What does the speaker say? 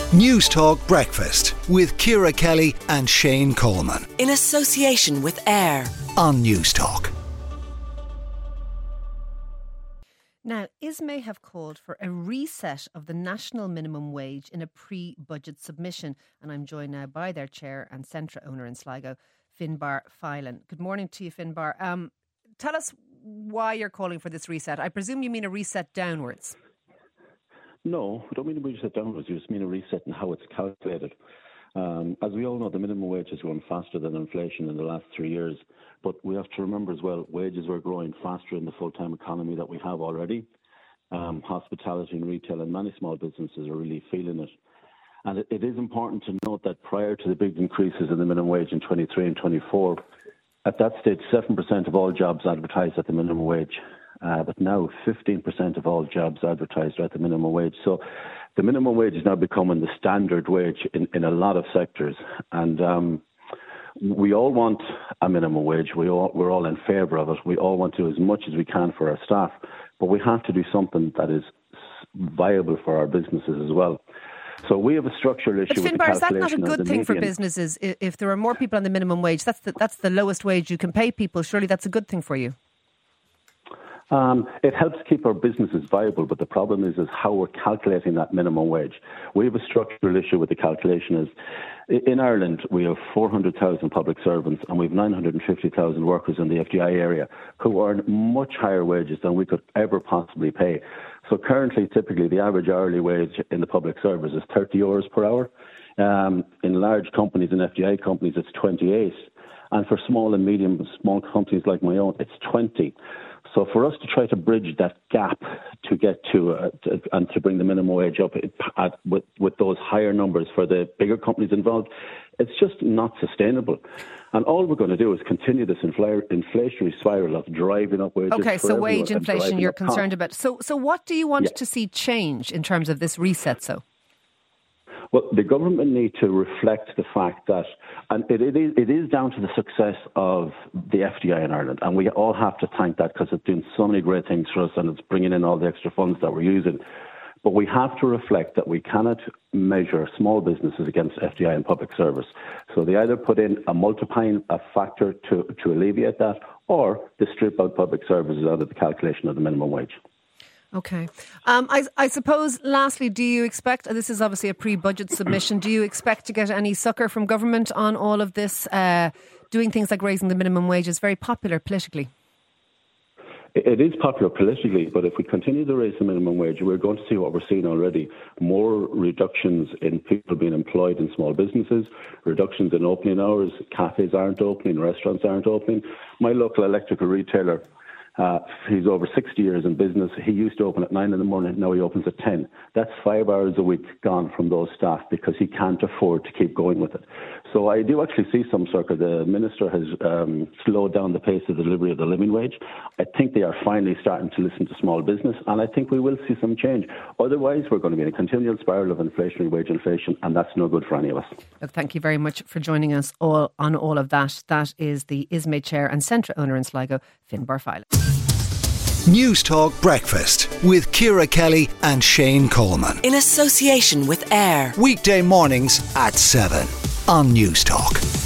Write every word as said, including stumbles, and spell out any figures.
News Talk Breakfast with Ciara Kelly and Shane Coleman. In association with AIR on News Talk. Now, ISME have called for a reset of the national minimum wage in a pre-budget submission. And I'm joined now by their chair and Centra owner in Sligo, Finbar Filan. Good morning to you, Finbar. Um, tell us why you're calling for this reset. I presume you mean a reset downwards. No, we don't mean a reset downwards. You just mean a reset in how it's calculated. Um, as we all know, the minimum wage has grown faster than inflation in the last three years. But we have to remember as well, wages were growing faster in the full-time economy that we have already. Um, hospitality and retail and many small businesses are really feeling it. And it, it is important to note that prior to the big increases in the minimum wage in twenty-three and twenty-four, at that stage, seven percent of all jobs advertised at the minimum wage. Uh, but now fifteen percent of all jobs advertised are at the minimum wage. So the minimum wage is now becoming the standard wage in, in a lot of sectors. And um, we all want a minimum wage. We all, we're all in favour of it. We all want to do as much as we can for our staff. But we have to do something that is viable for our businesses as well. So we have a structural issue but with Finbar, the is that not a calculation of good the thing for median. businesses? If there are more people on the minimum wage, that's the, that's the lowest wage you can pay people. Surely that's a good thing for you. Um, it helps keep our businesses viable, but the problem is, is how we're calculating that minimum wage. We have a structural issue with the calculation. Is in Ireland, we have four hundred thousand public servants and we have nine hundred fifty thousand workers in the F D I area who earn much higher wages than we could ever possibly pay. So currently, typically, the average hourly wage in the public service is thirty euros per hour. Um, in large companies and F D I companies, it's twenty-eight. And for small and medium small companies like my own, it's twenty. So for us to try to bridge that gap to get to, uh, to and to bring the minimum wage up at, with, with those higher numbers for the bigger companies involved, it's just not sustainable. And all we're going to do is continue this infl- inflationary spiral of driving up wages. Okay, so wage and inflation you're concerned costs. about. So, so what do you want Yeah. to see change in terms of this reset, so? Well, the government need to reflect the fact that, and it, it, is, it is down to the success of the F D I in Ireland, and we all have to thank that because it's doing so many great things for us and it's bringing in all the extra funds that we're using. But we have to reflect that we cannot measure small businesses against F D I and public service. So they either put in a multiplying a factor to, to alleviate that, or they strip out public services out of the calculation of the minimum wage. Okay. Um, I, I suppose, lastly, do you expect, this is obviously a pre-budget submission, do you expect to get any succour from government on all of this? Uh, doing things like raising the minimum wage is very popular politically. It is popular politically, but if we continue to raise the minimum wage, we're going to see what we're seeing already. More reductions in people being employed in small businesses, reductions in opening hours, cafes aren't opening, restaurants aren't opening. My local electrical retailer, Uh, he's over sixty years in business. He used to open at nine in the morning. Now he opens at ten. That's five hours a week gone from those staff because he can't afford to keep going with it. So I do actually see some sort of, the minister has um, slowed down the pace of the delivery of the living wage. I think they are finally starting to listen to small business, and I think we will see some change. Otherwise, we're going to be in a continual spiral of inflationary wage inflation, and that's no good for any of us. Look, thank you very much for joining us all on all of that. That is the ISME chair and Centra owner in Sligo, Finbar Filan. News Talk Breakfast with Ciara Kelly and Shane Coleman. in association with AIR Weekday mornings at seven on News Talk.